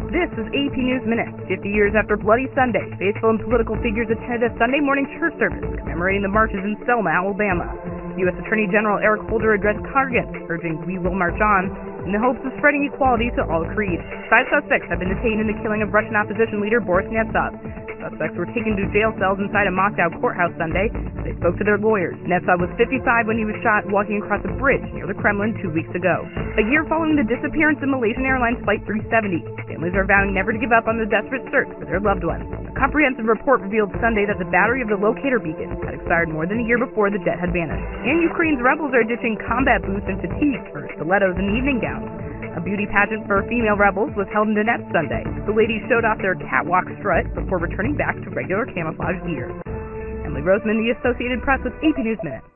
This is AP News Minute. 50 years after Bloody Sunday, faithful and political figures attended a Sunday morning church service commemorating the marches in Selma, Alabama. U.S. Attorney General Eric Holder addressed congregants, urging we will march on, in the hopes of spreading equality to all creeds. 5 suspects have been detained in the killing of Russian opposition leader Boris Nemtsov. Suspects were taken to jail cells inside a Moscow courthouse Sunday. They spoke to their lawyers. Nemtsov was 55 when he was shot walking across a bridge near the Kremlin 2 weeks ago. A year following the disappearance of Malaysian Airlines Flight 370, families are vowing never to give up on the desperate search for their loved ones. A comprehensive report revealed Sunday that the battery of the locator beacon had expired more than a year before the jet had vanished. And Ukraine's rebels are ditching combat boots and fatigues for stilettos and evening gowns. A beauty pageant for female rebels was held in Donetsk Sunday. The ladies showed off their catwalk strut before returning back to regular camouflage gear. Emily Roseman, The Associated Press, with AP News Minute.